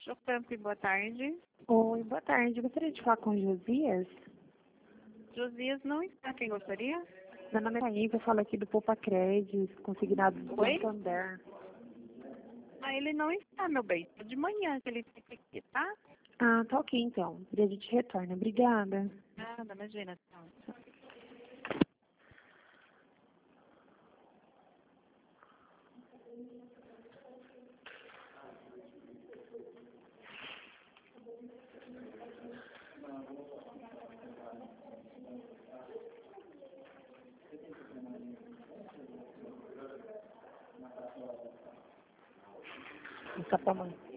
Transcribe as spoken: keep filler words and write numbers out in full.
Chocamp, boa tarde. Oi, boa tarde. Gostaria de falar com o Josias. Josias não está. Quem gostaria? Meu nome é Thaís, eu falo aqui do Poupa Crédito, consignado do Oi? Santander. Ah, ele não está, meu bem. É de manhã que ele fica aqui, tá? Ah, tá ok então. E a gente retorna. Obrigada. Nada, imagina. Tchau. Tá pra mãe.